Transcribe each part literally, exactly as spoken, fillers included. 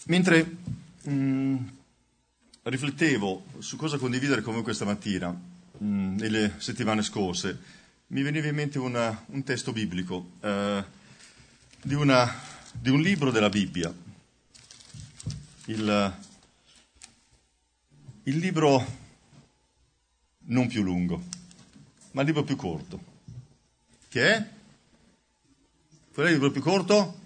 Mentre mh, riflettevo su cosa condividere con voi questa mattina, mh, nelle settimane scorse, mi veniva in mente una, un testo biblico eh, di, una, di un libro della Bibbia, il, il libro non più lungo, ma il libro più corto, che è? Qual è il libro più corto?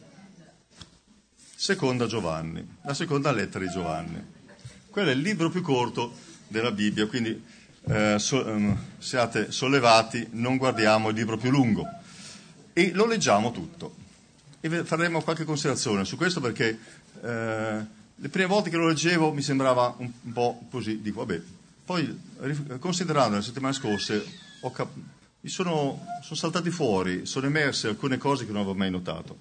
Seconda Giovanni, la seconda lettera di Giovanni. Quello è il libro più corto della Bibbia, quindi eh, so, um, siate sollevati, non guardiamo il libro più lungo e lo leggiamo tutto. E faremo qualche considerazione su questo perché eh, le prime volte che lo leggevo mi sembrava un, un po' così, dico vabbè, poi considerando le settimane scorse ho cap- mi sono, sono saltati fuori, sono emerse alcune cose che non avevo mai notato.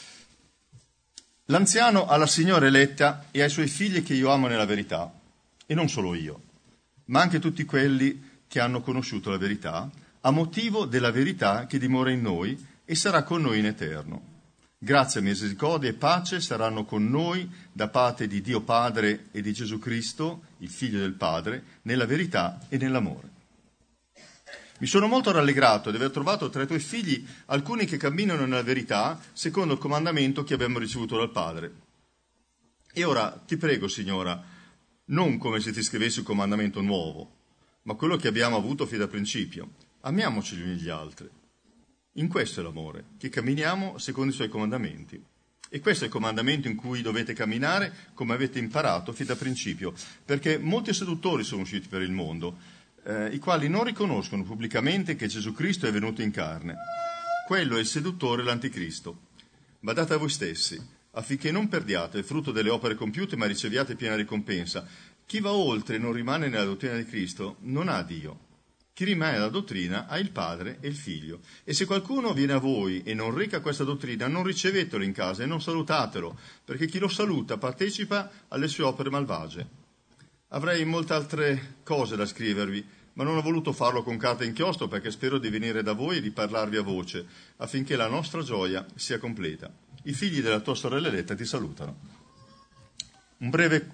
L'anziano ha la signora eletta e ai suoi figli che io amo nella verità, e non solo io, ma anche tutti quelli che hanno conosciuto la verità, a motivo della verità che dimora in noi e sarà con noi in eterno. Grazia, misericordia e pace saranno con noi da parte di Dio Padre e di Gesù Cristo, il Figlio del Padre, nella verità e nell'amore. Mi sono molto rallegrato di aver trovato tra i tuoi figli alcuni che camminano nella verità secondo il comandamento che abbiamo ricevuto dal Padre. E ora ti prego, Signora, non come se ti scrivessi un comandamento nuovo, ma quello che abbiamo avuto fin da principio. Amiamoci gli uni gli altri. In questo è l'amore, che camminiamo secondo i suoi comandamenti. E questo è il comandamento in cui dovete camminare come avete imparato fin da principio, perché molti seduttori sono usciti per il mondo, Eh, i quali non riconoscono pubblicamente che Gesù Cristo è venuto in carne. Quello è il seduttore, l'anticristo. Badate a voi stessi, affinché non perdiate il frutto delle opere compiute, ma riceviate piena ricompensa. Chi va oltre e non rimane nella dottrina di Cristo non ha Dio. Chi rimane nella dottrina ha il Padre e il Figlio. E se qualcuno viene a voi e non reca questa dottrina, non ricevetelo in casa e non salutatelo, perché chi lo saluta partecipa alle sue opere malvagie. Avrei molte altre cose da scrivervi, ma non ho voluto farlo con carta e inchiostro perché spero di venire da voi e di parlarvi a voce, affinché la nostra gioia sia completa. I figli della tua sorella eletta ti salutano. Un breve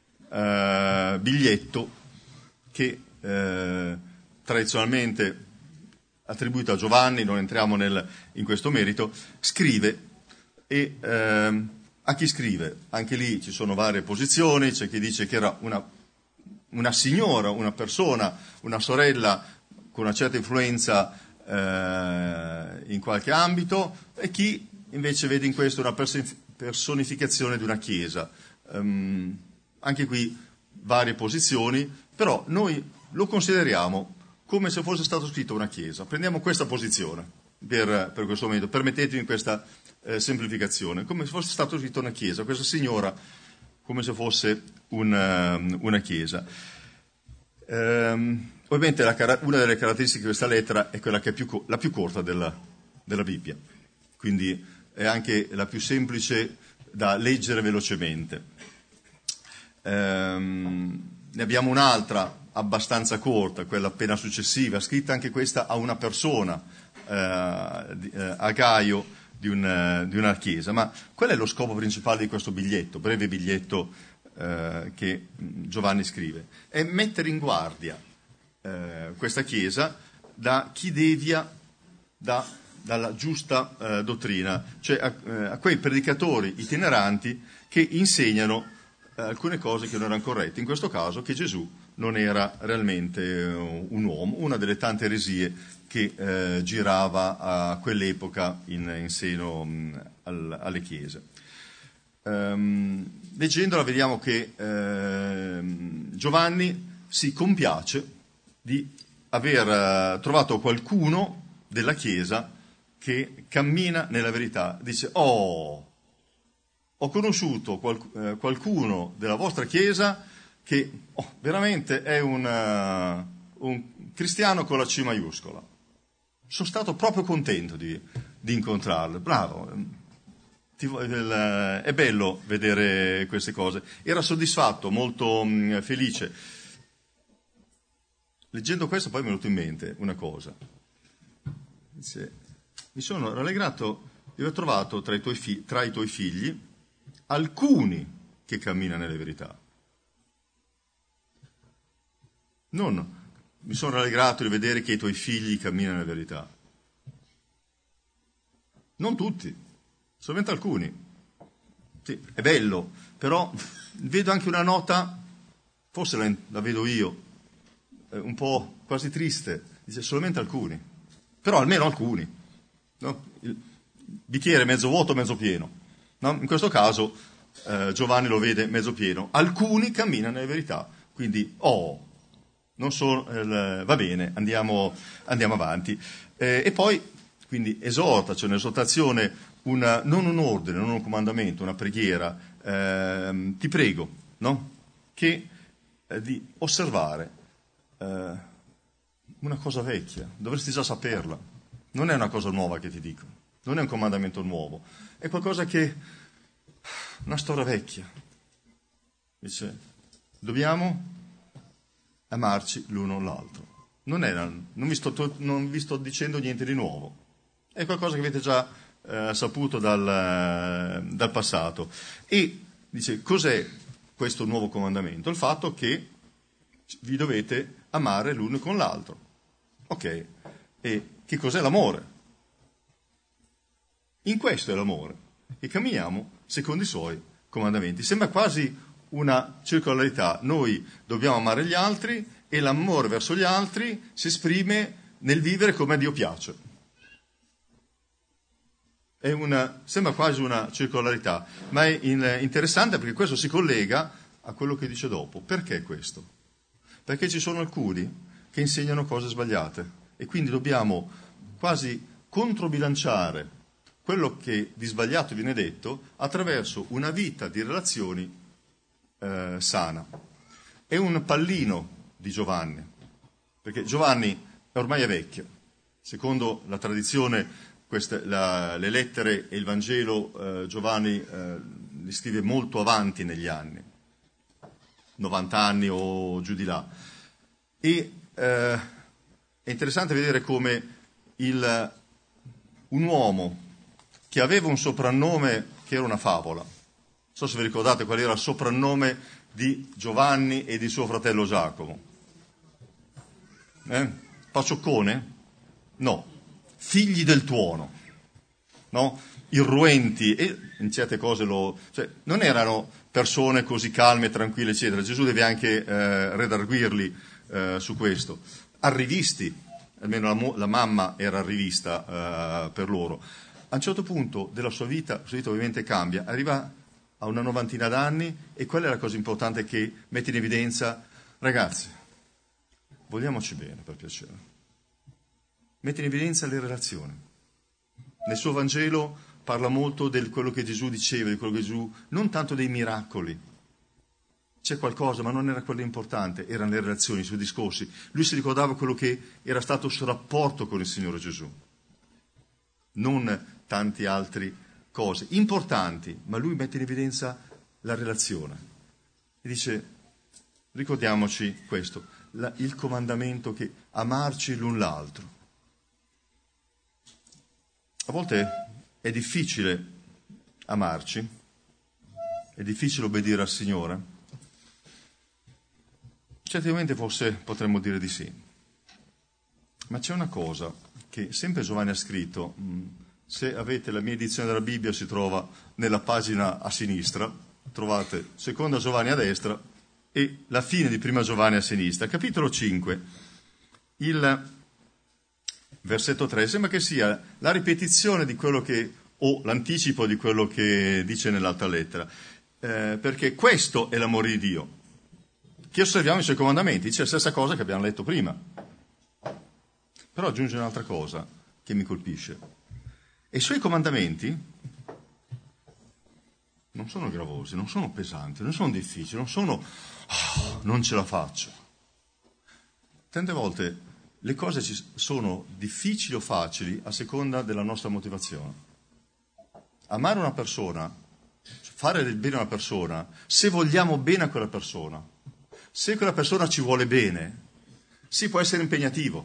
eh, biglietto che eh, tradizionalmente attribuito a Giovanni, non entriamo nel, in questo merito, scrive e eh, a chi scrive? Anche lì ci sono varie posizioni, c'è chi dice che era una una signora, una persona, una sorella con una certa influenza eh, in qualche ambito, e chi invece vede in questo una personificazione di una chiesa. Um, anche qui varie posizioni, però noi lo consideriamo come se fosse stato scritto una chiesa. Prendiamo questa posizione per, per questo momento, permettetemi questa eh, semplificazione, come se fosse stato scritto una chiesa, questa signora come se fosse una, una chiesa. Ehm, ovviamente la, una delle caratteristiche di questa lettera è quella che è più, la più corta della, della Bibbia, quindi è anche la più semplice da leggere velocemente. Ehm, ne abbiamo un'altra abbastanza corta, quella appena successiva, scritta anche questa a una persona, eh, a Gaio, Di, un, di una chiesa. Ma qual è lo scopo principale di questo biglietto, breve biglietto eh, che Giovanni scrive? È mettere in guardia eh, questa chiesa da chi devia da, dalla giusta eh, dottrina, cioè a, eh, a quei predicatori itineranti che insegnano eh, alcune cose che non erano corrette, in questo caso che Gesù non era realmente uh, un uomo, una delle tante eresie che eh, girava a quell'epoca in, in seno mh, al, alle chiese. Um, leggendola vediamo che eh, Giovanni si compiace di aver uh, trovato qualcuno della chiesa che cammina nella verità. Dice, oh, ho conosciuto qual, eh, qualcuno della vostra chiesa che oh, veramente è un, uh, un cristiano con la C maiuscola. Sono stato proprio contento di, di incontrarlo. Bravo, Ti, il, è bello vedere queste cose. Era soddisfatto, molto mh, felice. Leggendo questo poi mi è venuto in mente una cosa. Dice, mi sono rallegrato di aver trovato tra i tuoi, fi- tra i tuoi figli alcuni che cammina nelle verità. Non mi sono rallegrato di vedere che i tuoi figli camminano nelle verità. Non tutti, solamente alcuni. Sì, è bello, però vedo anche una nota, forse la, la vedo io, eh, un po' quasi triste, dice solamente alcuni, però almeno alcuni. No? Il bicchiere mezzo vuoto, mezzo pieno. No? In questo caso eh, Giovanni lo vede mezzo pieno. Alcuni camminano nelle verità, quindi oh, non so, eh, va bene, andiamo, andiamo avanti. Eh, e poi, quindi esorta, cioè un'esortazione, una, non un ordine, non un comandamento, una preghiera, eh, ti prego, no? Che eh, di osservare eh, una cosa vecchia, dovresti già saperla, non è una cosa nuova che ti dico, non è un comandamento nuovo, è qualcosa che, una storia vecchia, dice, dobbiamo amarci l'uno l'altro, non, è, non, vi sto, non vi sto dicendo niente di nuovo, è qualcosa che avete già Eh, saputo dal, eh, dal passato. E dice, cos'è questo nuovo comandamento? Il fatto che vi dovete amare l'uno con l'altro. Ok, e che cos'è l'amore? In questo è l'amore, che camminiamo secondo i suoi comandamenti. Sembra quasi una circolarità, noi dobbiamo amare gli altri e l'amore verso gli altri si esprime nel vivere come a Dio piace. È una, sembra quasi una circolarità, ma è in, interessante perché questo si collega a quello che dice dopo. Perché questo? Perché ci sono alcuni che insegnano cose sbagliate e quindi dobbiamo quasi controbilanciare quello che di sbagliato viene detto attraverso una vita di relazioni eh, sana. È un pallino di Giovanni, perché Giovanni ormai è vecchio, secondo la tradizione. Queste, la, le lettere e il Vangelo eh, Giovanni eh, li scrive molto avanti negli anni, novanta anni o giù di là. E eh, è interessante vedere come il, un uomo che aveva un soprannome che era una favola, non so se vi ricordate qual era il soprannome di Giovanni e di suo fratello Giacomo. Eh? Pacioccone? No. Figli del tuono, no? Irruenti, e in certe cose lo... Cioè, non erano persone così calme, tranquille, eccetera. Gesù deve anche eh, redarguirli eh, su questo. Arrivisti, almeno la, mo- la mamma era arrivista eh, per loro. A un certo punto della sua vita, la sua vita ovviamente cambia, arriva a una novantina d'anni e quella è la cosa importante che mette in evidenza, ragazzi, vogliamoci bene per piacere. Mette in evidenza le relazioni. Nel suo Vangelo parla molto di quello che Gesù diceva, di quello che Gesù, non tanto dei miracoli. C'è qualcosa, ma non era quello importante, erano le relazioni, i suoi discorsi. Lui si ricordava quello che era stato il suo rapporto con il Signore Gesù. Non tanti altri cose importanti, ma lui mette in evidenza la relazione. E dice, ricordiamoci questo, la, il comandamento che amarci l'un l'altro. A volte è difficile amarci, è difficile obbedire al Signore. Certamente forse potremmo dire di sì. Ma c'è una cosa che sempre Giovanni ha scritto, se avete la mia edizione della Bibbia si trova nella pagina a sinistra, trovate seconda Giovanni a destra e la fine di prima Giovanni a sinistra. Capitolo cinque, il versetto tre, sembra che sia la ripetizione di quello che, o l'anticipo di quello che dice nell'altra lettera, eh, perché questo è l'amore di Dio, che osserviamo i suoi comandamenti, dice la stessa cosa che abbiamo letto prima, però aggiunge un'altra cosa che mi colpisce, e i suoi comandamenti non sono gravosi, non sono pesanti, non sono difficili, non sono oh, non ce la faccio. Tante volte le cose ci sono difficili o facili a seconda della nostra motivazione. Amare una persona, fare del bene a una persona, se vogliamo bene a quella persona, se quella persona ci vuole bene, sì, può essere impegnativo,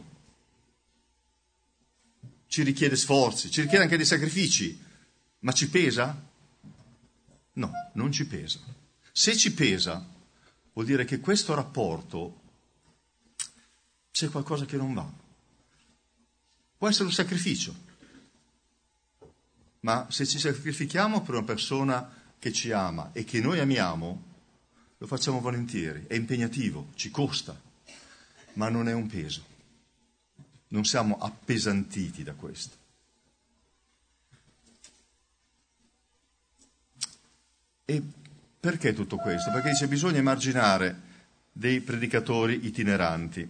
ci richiede sforzi, ci richiede anche dei sacrifici, ma ci pesa? No, non ci pesa. Se ci pesa, vuol dire che questo rapporto c'è qualcosa che non va. Può essere un sacrificio, ma se ci sacrifichiamo per una persona che ci ama e che noi amiamo, lo facciamo volentieri, è impegnativo, ci costa, ma non è un peso. Non siamo appesantiti da questo. E perché tutto questo? Perché dice bisogna emarginare dei predicatori itineranti,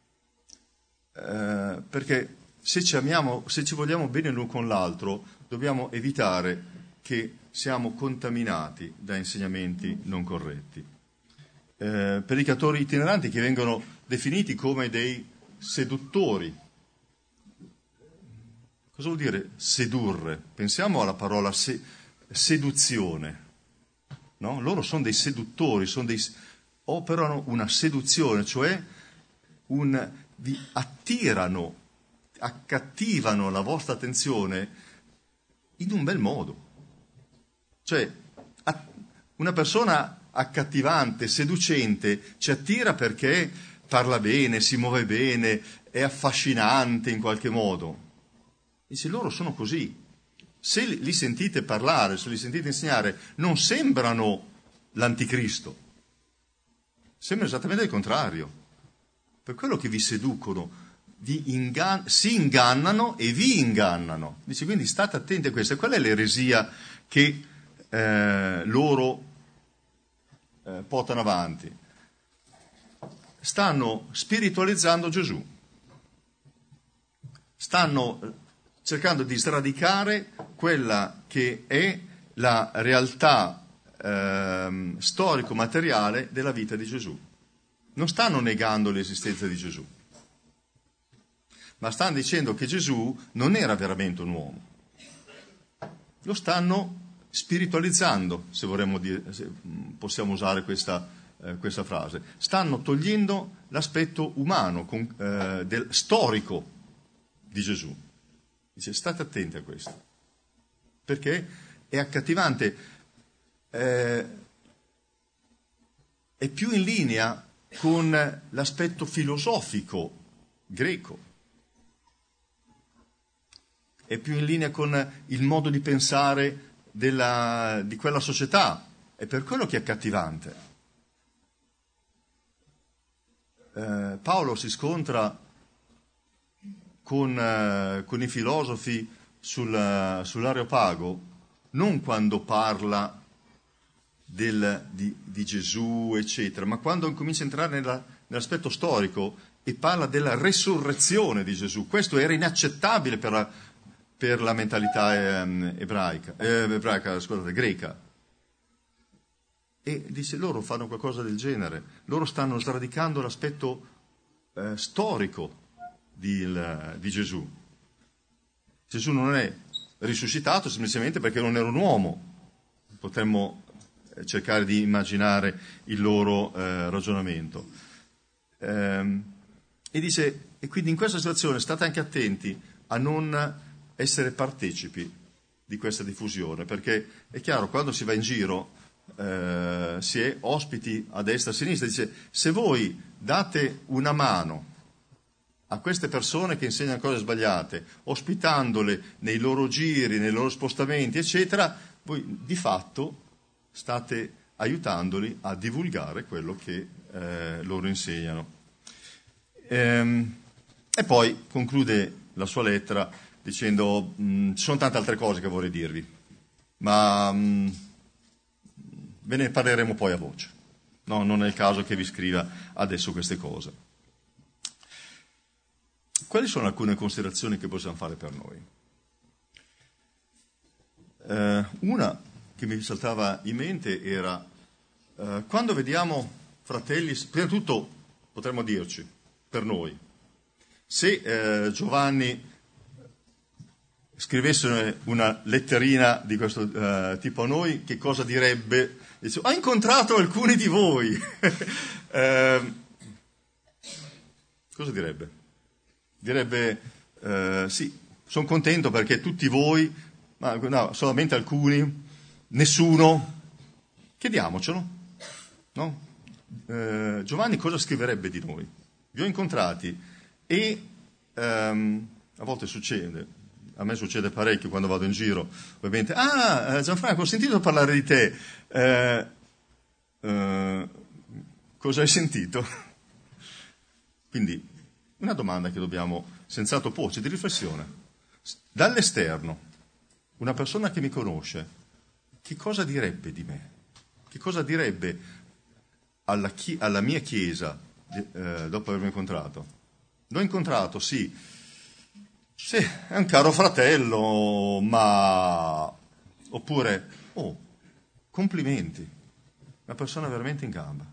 eh, perché se ci amiamo, se ci vogliamo bene l'uno con l'altro, dobbiamo evitare che siamo contaminati da insegnamenti non corretti. Eh, predicatori itineranti che vengono definiti come dei seduttori. Cosa vuol dire sedurre? Pensiamo alla parola se- seduzione. No? Loro sono dei seduttori, sono dei, operano una seduzione, cioè un, vi attirano, accattivano la vostra attenzione in un bel modo. Cioè, una persona accattivante, seducente, ci attira perché parla bene, si muove bene, è affascinante in qualche modo. E se loro sono così, se li sentite parlare, se li sentite insegnare, non sembrano l'anticristo, sembrano esattamente il contrario. Per quello che vi seducono, vi ingan- si ingannano e vi ingannano. Dice, quindi state attenti a questo. E qual è l'eresia che eh, loro eh, portano avanti? Stanno spiritualizzando Gesù. Stanno cercando di sradicare quella che è la realtà eh, storico-materiale della vita di Gesù. Non stanno negando l'esistenza di Gesù, ma stanno dicendo che Gesù non era veramente un uomo. Lo stanno spiritualizzando, se vorremmo dire, se possiamo usare questa, eh, questa frase. Stanno togliendo l'aspetto umano, con, eh, del, storico di Gesù. Dice, state attenti a questo, perché è accattivante, eh, è più in linea con l'aspetto filosofico greco, è più in linea con il modo di pensare della, di quella società, è per quello che è accattivante. Eh, Paolo si scontra Con, eh, con i filosofi sul, sull'Areopago, non quando parla del, di, di Gesù, eccetera, ma quando comincia a entrare nella, nell'aspetto storico e parla della resurrezione di Gesù. Questo era inaccettabile per la, per la mentalità eh, ebraica, eh, ebraica, scusate, greca. E dice, loro fanno qualcosa del genere, loro stanno sradicando l'aspetto eh, storico Di, il, di Gesù. Gesù non è risuscitato semplicemente perché non era un uomo. Potremmo cercare di immaginare il loro eh, ragionamento. Ehm, e dice, e quindi in questa situazione state anche attenti a non essere partecipi di questa diffusione, perché è chiaro, quando si va in giro eh, si è ospiti a destra e a sinistra. Dice, se voi date una mano a queste persone che insegnano cose sbagliate, ospitandole nei loro giri, nei loro spostamenti, eccetera, voi di fatto state aiutandoli a divulgare quello che eh, loro insegnano. Ehm, e poi conclude la sua lettera dicendo, mh, ci sono tante altre cose che vorrei dirvi, ma mh, ve ne parleremo poi a voce. No, non è il caso che vi scriva adesso queste cose. Quali sono alcune considerazioni che possiamo fare per noi? Eh, una che mi saltava in mente era, eh, quando vediamo fratelli, prima di tutto potremmo dirci, per noi, se eh, Giovanni scrivesse una letterina di questo eh, tipo a noi, che cosa direbbe? Dice, ho incontrato alcuni di voi. eh, cosa direbbe? Direbbe, eh, sì, sono contento perché tutti voi, ma no, solamente alcuni, nessuno, chiediamocelo. no? Eh, Giovanni cosa scriverebbe di noi? Vi ho incontrati e ehm, a volte succede, a me succede parecchio quando vado in giro, ovviamente, ah Gianfranco, ho sentito parlare di te, eh, eh, cosa hai sentito? Quindi una domanda che dobbiamo senz'altro porci, di riflessione. Dall'esterno, una persona che mi conosce, che cosa direbbe di me? Che cosa direbbe alla, chi- alla mia chiesa eh, dopo avermi incontrato? L'ho incontrato, sì, sì, è un caro fratello, ma... Oppure, oh, complimenti, una persona veramente in gamba.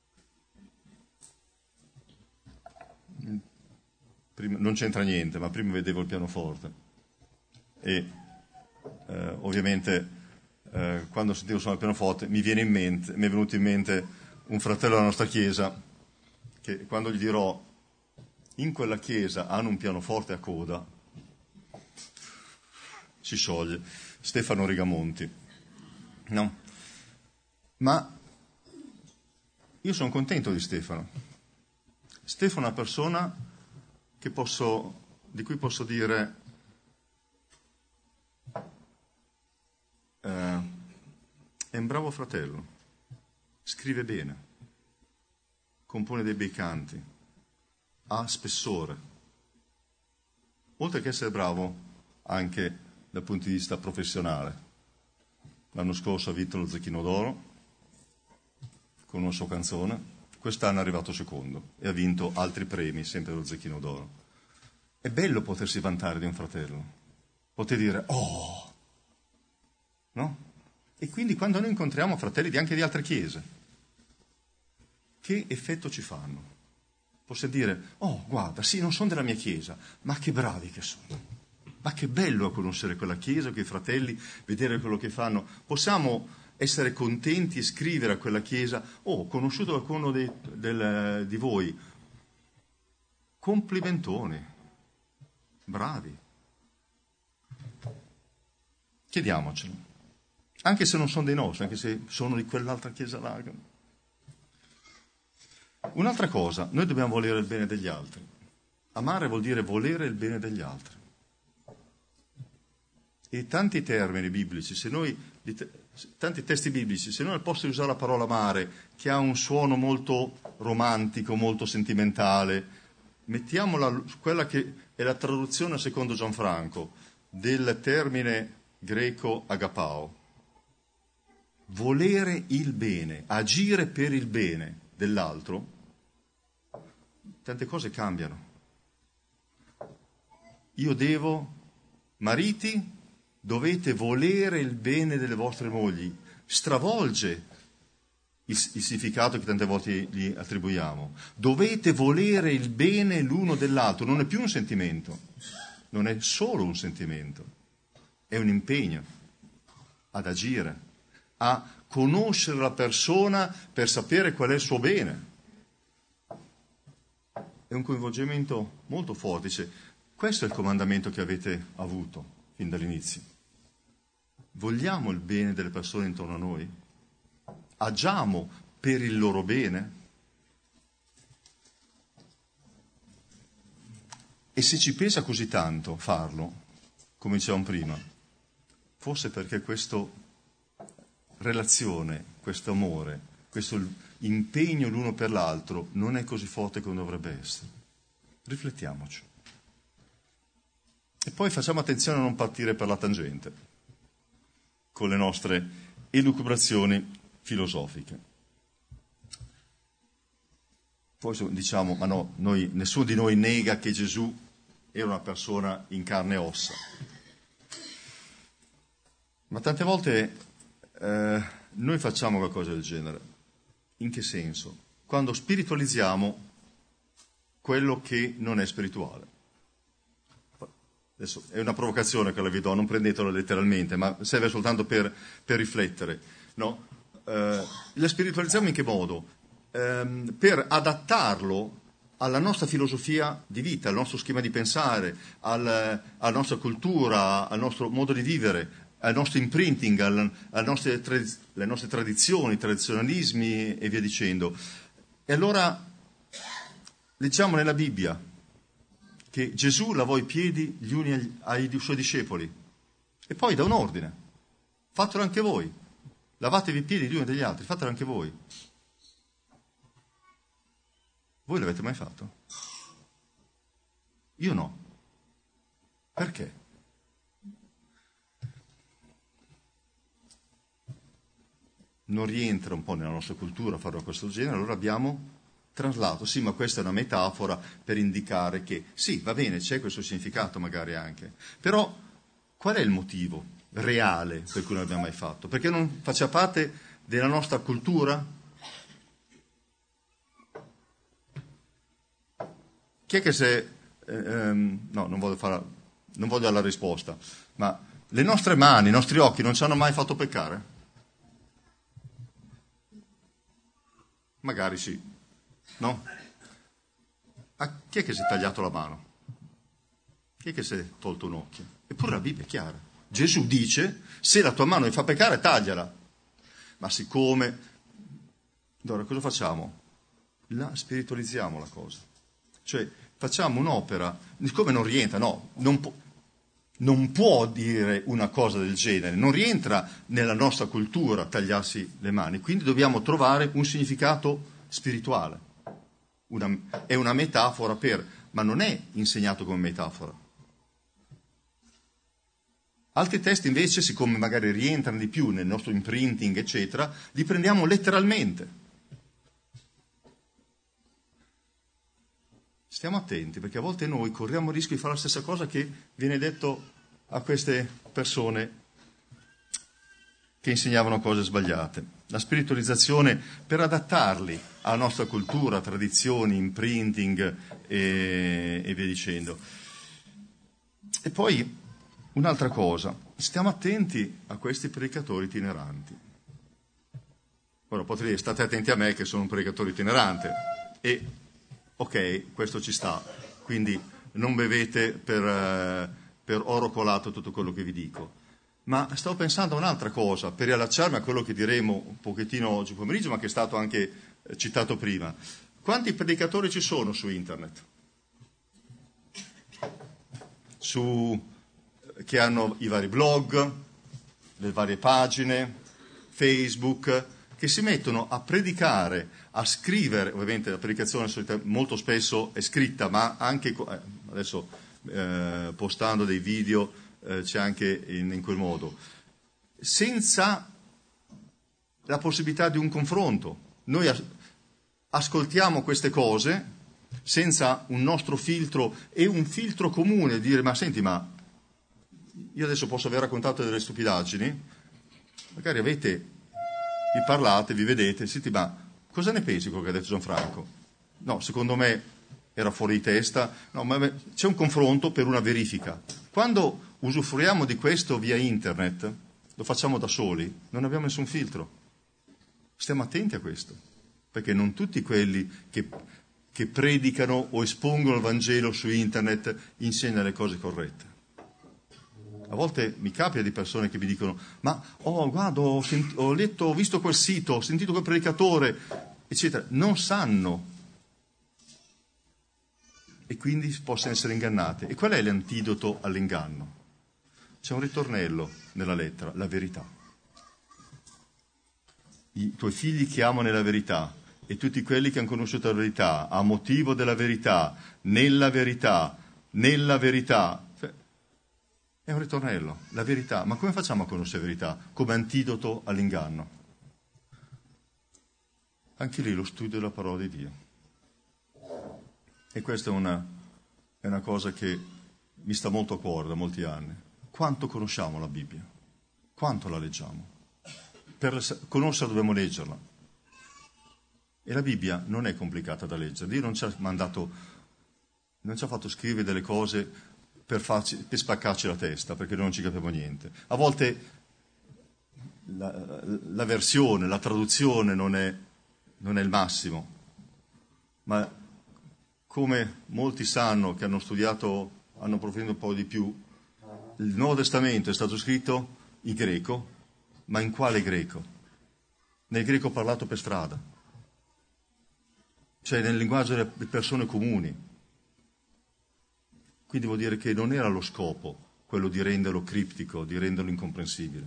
Prima, non c'entra niente, ma prima vedevo il pianoforte e eh, ovviamente eh, quando sentivo suonare il pianoforte mi viene in mente, mi è venuto in mente un fratello della nostra chiesa che quando gli dirò in quella chiesa hanno un pianoforte a coda si scioglie, Stefano Rigamonti, no? Ma io sono contento di Stefano. Stefano è una persona che posso, di cui posso dire eh, è un bravo fratello, scrive bene, compone dei bei canti, ha spessore, oltre che essere bravo anche dal punto di vista professionale. L'anno scorso ha vinto lo Zecchino d'Oro con una sua canzone, quest'anno è arrivato secondo e ha vinto altri premi, sempre lo Zecchino d'Oro. È bello potersi vantare di un fratello, poter dire, oh, no? E quindi quando noi incontriamo fratelli di anche di altre chiese, che effetto ci fanno? Possiamo dire, oh, guarda, sì, non sono della mia chiesa, ma che bravi che sono. Ma che bello conoscere quella chiesa, quei fratelli, vedere quello che fanno. Possiamo essere contenti e scrivere a quella chiesa, oh, ho conosciuto qualcuno dei, del, di voi, complimentoni, bravi. Chiediamocelo, anche se non sono dei nostri, anche se sono di quell'altra chiesa là. Un'altra cosa, noi dobbiamo volere il bene degli altri. Amare vuol dire volere il bene degli altri. E tanti termini biblici, se noi, tanti testi biblici, se noi al posto di usare la parola amare, che ha un suono molto romantico, molto sentimentale, mettiamola quella che è la traduzione secondo Gianfranco del termine greco agapao. Volere il bene, agire per il bene dell'altro, tante cose cambiano. Io devo, mariti, dovete volere il bene delle vostre mogli, stravolge il, il significato che tante volte gli attribuiamo. Dovete volere il bene l'uno dell'altro, non è più un sentimento, non è solo un sentimento, è un impegno ad agire, a conoscere la persona per sapere qual è il suo bene. È un coinvolgimento molto forte, dice, questo è il comandamento che avete avuto fin dall'inizio. Vogliamo il bene delle persone intorno a noi? Agiamo per il loro bene? E se ci pesa così tanto farlo, come dicevamo prima, forse perché questa relazione, questo amore, questo impegno l'uno per l'altro non è così forte come dovrebbe essere. Riflettiamoci. E poi facciamo attenzione a non partire per la tangente con le nostre elucubrazioni filosofiche. Poi diciamo, ma no, noi, nessuno di noi nega che Gesù era una persona in carne e ossa. Ma tante volte eh, noi facciamo qualcosa del genere. In che senso? Quando spiritualizziamo quello che non è spirituale. Adesso è una provocazione che la vi do, non prendetelo letteralmente, ma serve soltanto per, per riflettere. No? Eh, la spiritualizziamo in che modo? Eh, per adattarlo alla nostra filosofia di vita, al nostro schema di pensare, al, alla nostra cultura, al nostro modo di vivere. al nostro imprinting, al, alle, nostre tradiz- alle nostre tradizioni, tradizionalismi e via dicendo. E allora leggiamo nella Bibbia che Gesù lavò i piedi gli uni agli, ai suoi discepoli e poi dà un ordine: fatelo anche voi, lavatevi i piedi gli uni degli altri, fatelo anche voi. Voi l'avete mai fatto? Io no. Perché? Non rientra un po' nella nostra cultura farlo a questo genere, allora abbiamo traslato. Sì, ma questa è una metafora per indicare che, sì, va bene, c'è questo significato magari anche, però qual è il motivo reale per cui non l'abbiamo mai fatto? Perché non faccia parte della nostra cultura? Chi è che se... Ehm, no, non voglio fare, non voglio dare la risposta, ma le nostre mani, i nostri occhi non ci hanno mai fatto peccare? Magari sì, no? A chi è che si è tagliato la mano? Chi è che si è tolto un occhio? Eppure la Bibbia è chiara. Gesù dice: se la tua mano mi fa peccare, tagliala. Ma siccome... Allora, cosa facciamo? La spiritualizziamo la cosa. Cioè, facciamo un'opera, siccome non rientra, no, non, pu- non può dire una cosa del genere, non rientra nella nostra cultura tagliarsi le mani, quindi dobbiamo trovare un significato spirituale. Una, è una metafora per, ma non è insegnato come metafora. Altri testi invece, siccome magari rientrano di più nel nostro imprinting, eccetera, li prendiamo letteralmente. Stiamo attenti, perché a volte noi corriamo il rischio di fare la stessa cosa che viene detto a queste persone che insegnavano cose sbagliate. La spiritualizzazione per adattarli alla nostra cultura, tradizioni, imprinting e, e via dicendo. E poi un'altra cosa, stiamo attenti a questi predicatori itineranti. Ora potrei dire, state attenti a me che sono un predicatore itinerante e ok, questo ci sta, quindi non bevete per, eh, per oro colato tutto quello che vi dico. Ma stavo pensando a un'altra cosa, per riallacciarmi a quello che diremo un pochettino oggi pomeriggio, ma che è stato anche eh, citato prima. Quanti predicatori ci sono su internet? Su, che hanno i vari blog, le varie pagine, Facebook, che si mettono a predicare, a scrivere, ovviamente la predicazione molto spesso è scritta, ma anche adesso eh, postando dei video eh, c'è anche in, in quel modo, senza la possibilità di un confronto. Noi as- ascoltiamo queste cose senza un nostro filtro e un filtro comune, dire ma senti, ma io adesso posso aver raccontato delle stupidaggini, magari avete... vi parlate, vi vedete, senti, ma cosa ne pensi di quello che ha detto Gianfranco? No, secondo me era fuori di testa. No, ma c'è un confronto per una verifica. Quando usufruiamo di questo via internet, lo facciamo da soli, non abbiamo nessun filtro. Stiamo attenti a questo, perché non tutti quelli che, che predicano o espongono il Vangelo su internet insegnano le cose corrette. A volte mi capita di persone che mi dicono ma oh, guarda, ho, sent- ho letto, ho visto quel sito, ho sentito quel predicatore, eccetera. Non sanno e quindi possono essere ingannate. E qual è l'antidoto all'inganno? C'è un ritornello nella lettera, la verità. I tuoi figli che amano la verità e tutti quelli che hanno conosciuto la verità, a motivo della verità, nella verità, nella verità... È un ritornello, la verità. Ma come facciamo a conoscere la verità? Come antidoto all'inganno. Anche lì lo studio della parola di Dio. E questa è una, è una cosa che mi sta molto a cuore da molti anni. Quanto conosciamo la Bibbia? Quanto la leggiamo? Per conoscerla dobbiamo leggerla. E la Bibbia non è complicata da leggere. Dio non ci ha mandato, non ci ha fatto scrivere delle cose... Per, farci, per spaccarci la testa, perché noi non ci capiamo niente. A volte la, la versione, la traduzione non è, non è il massimo, ma come molti sanno che hanno studiato, hanno approfondito un po' di più, il Nuovo Testamento è stato scritto il greco, ma in quale greco? Nel greco parlato per strada, cioè nel linguaggio delle persone comuni. Quindi vuol dire che non era lo scopo quello di renderlo criptico, di renderlo incomprensibile.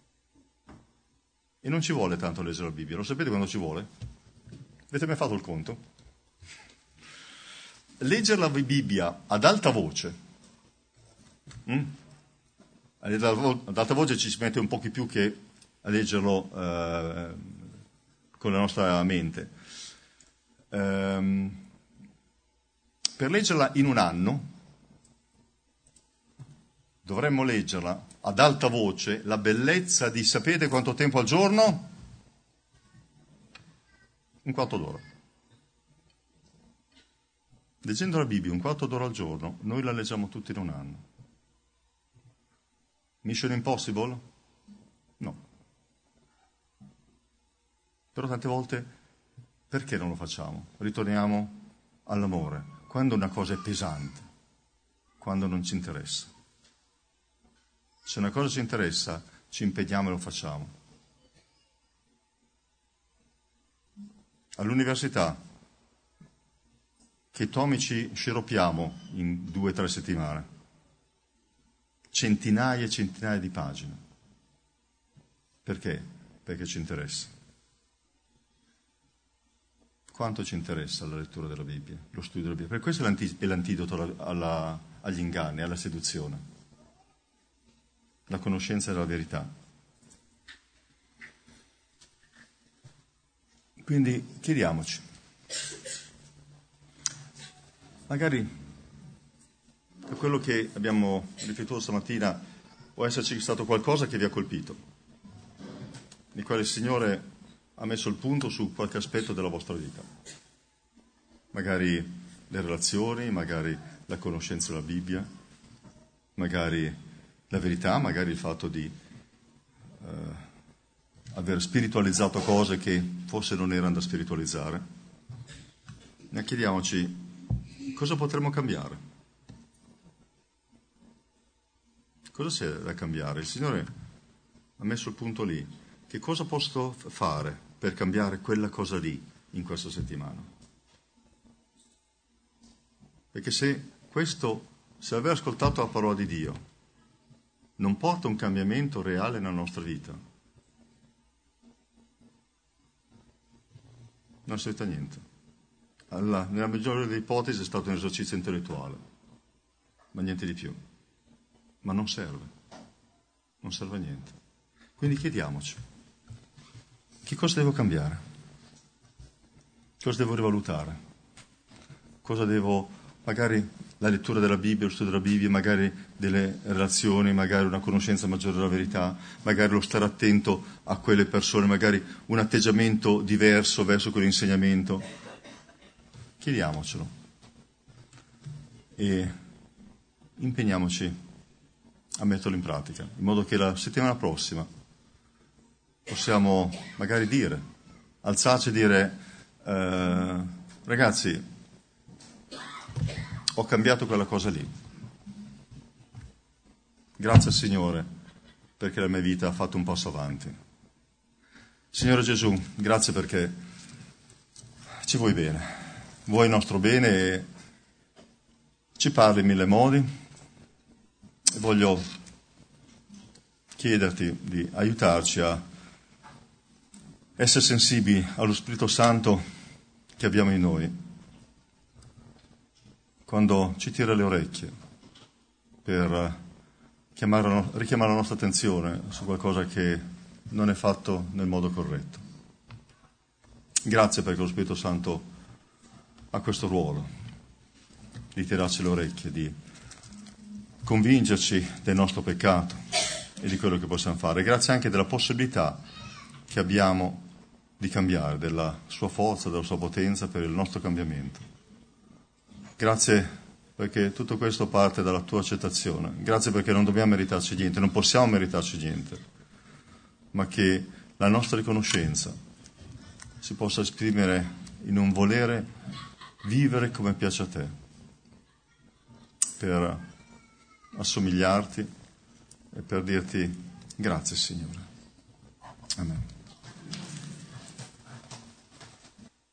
E non ci vuole tanto leggere la Bibbia, lo sapete quando ci vuole? Avete mai fatto il conto? Leggere la Bibbia ad alta voce, hm? ad alta voce ci si mette un po' di più che a leggerlo eh, con la nostra mente. Ehm, per leggerla in un anno dovremmo leggerla ad alta voce, la bellezza di sapete quanto tempo al giorno? Un quarto d'ora. Leggendo la Bibbia un quarto d'ora al giorno, noi la leggiamo tutti in un anno. Mission Impossible? No. Però tante volte, perché non lo facciamo? Ritorniamo all'amore. Quando una cosa è pesante, quando non ci interessa. Se una cosa ci interessa, ci impegniamo e lo facciamo. All'università, che tomici sciroppiamo in due o tre settimane? Centinaia e centinaia di pagine. Perché? Perché ci interessa. Quanto ci interessa la lettura della Bibbia, lo studio della Bibbia? Per questo è, l'anti- è l'antidoto alla, alla, agli inganni, alla seduzione. La conoscenza della verità. Quindi chiediamoci, magari per quello che abbiamo riflettuto stamattina può esserci stato qualcosa che vi ha colpito, di quale il Signore ha messo il punto su qualche aspetto della vostra vita. Magari le relazioni, magari la conoscenza della Bibbia, magari la verità, magari il fatto di eh, aver spiritualizzato cose che forse non erano da spiritualizzare. Ne chiediamoci cosa potremmo cambiare. Cosa c'è da cambiare? Il Signore ha messo il punto lì. Che cosa posso fare per cambiare quella cosa lì in questa settimana? Perché se questo, se aver ascoltato la parola di Dio non porta un cambiamento reale nella nostra vita, non serve a niente. Alla, nella maggiore delle ipotesi è stato un esercizio intellettuale, ma niente di più. Ma non serve, non serve a niente. Quindi chiediamoci, che cosa devo cambiare? Cosa devo rivalutare? Cosa devo, magari la lettura della Bibbia, lo studio della Bibbia, magari delle relazioni, magari una conoscenza maggiore della verità, magari lo stare attento a quelle persone, magari un atteggiamento diverso verso quell'insegnamento. Chiediamocelo e impegniamoci a metterlo in pratica, in modo che la settimana prossima possiamo magari dire, alzarci e dire, eh, ragazzi, ho cambiato quella cosa lì. Grazie al Signore perché la mia vita ha fatto un passo avanti. Signore Gesù, grazie perché ci vuoi bene, vuoi il nostro bene e ci parli in mille modi e voglio chiederti di aiutarci a essere sensibili allo Spirito Santo che abbiamo in noi, quando ci tira le orecchie per chiamare, richiamare la nostra attenzione su qualcosa che non è fatto nel modo corretto. Grazie perché lo Spirito Santo ha questo ruolo di tirarci le orecchie, di convincerci del nostro peccato e di quello che possiamo fare. Grazie anche della possibilità che abbiamo di cambiare, della sua forza, della sua potenza per il nostro cambiamento. Grazie perché tutto questo parte dalla tua accettazione. Grazie perché non dobbiamo meritarci niente, non possiamo meritarci niente, ma che la nostra riconoscenza si possa esprimere in un volere vivere come piace a te, per assomigliarti e per dirti Grazie, Signore. Amen.